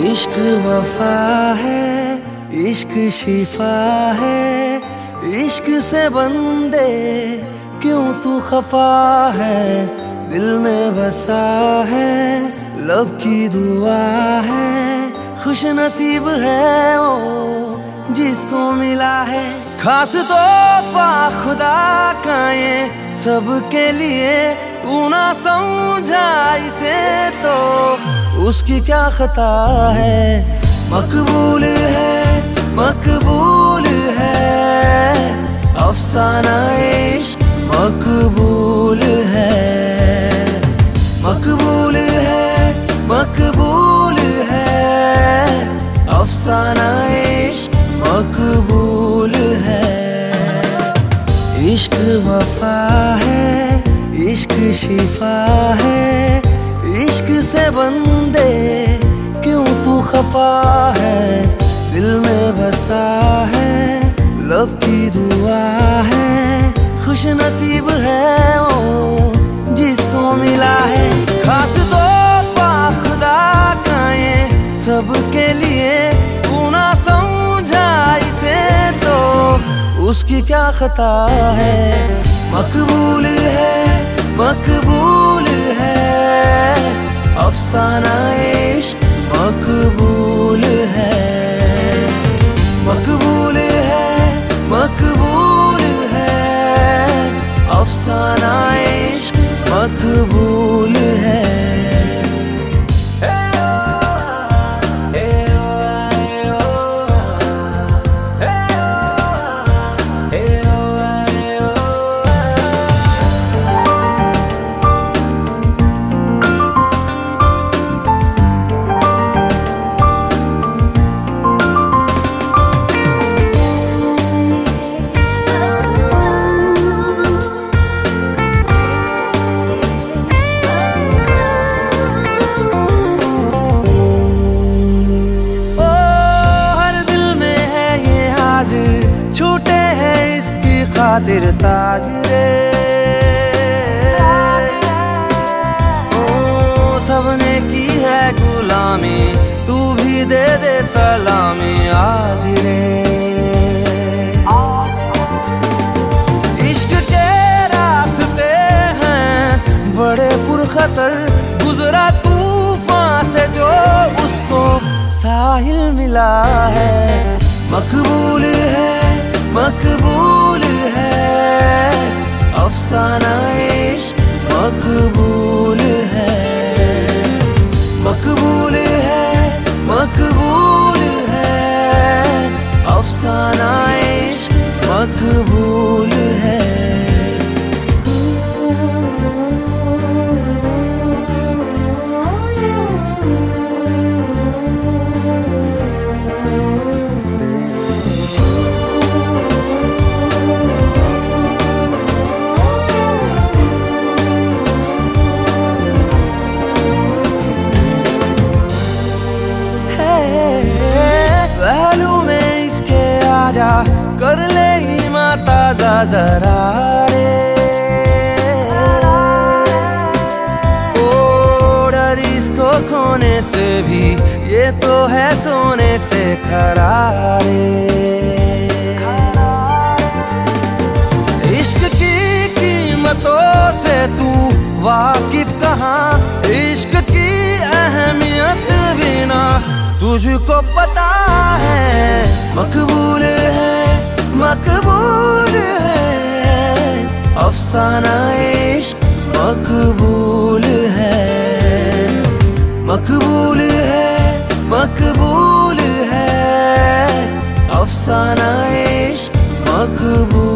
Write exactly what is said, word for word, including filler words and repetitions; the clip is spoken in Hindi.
इश्क वफा है, इश्क शिफा है, इश्क से बंदे क्यों तू खफा है। दिल में बसा है, लब की दुआ है, खुश नसीब है वो जिसको मिला है। खास तोहफा खुदा का ये सबके लिए, तू ना समझा इसे तो उसकी क्या खता है। मकबूल है, मकबूल है, अफसाना इश्क मकबूल है। मकबूल है, मकबूल है, अफसाना इश्क मकबूल है। इश्क वफा है, इश्क शिफा है, इश्क से बंदे क्यों तू खफा है। दिल में बसा है, लब की दुआ है, खुश नसीब है वो जिसको मिला है। खास तोहफा खुदा का ये सबके लिए, तू ना समझा इसे तो उसकी क्या खता है। मकबूल है, मकबूल है, अफसाना इश्क मकबूल है। मकबूल है, मकबूल है, अफसाना इश्क मकबूल है। छूटे हैं इसकी खातिर ताज रे। ओ सबने की है गुलामी, तू भी दे दे सलामी आज रे। इश्क के रास्ते हैं बड़े पुरखतर, गुजरा तूफान से जो उसको साहिल मिला है। मकबूल है, मकबूल है, अफसाना इश्क मकबूल है। मकबूल है, मकबूल है, अफसाना इश्क मकबूल है। पहलू में इसके आजा कर ले ईमान ताजा जरा रे। ओ डर इसको खोने से भी ये तो है सोने से खरा रे। इश्क की कीमतों से तू वाकिफ कहाँ, इश्क की अहमियत भी ना तुझको पता है। मकबूल है, मकबूल है, अफसाना इश्क मकबूल है। मकबूल है, मकबूल है, अफसाना इश्क मकबूल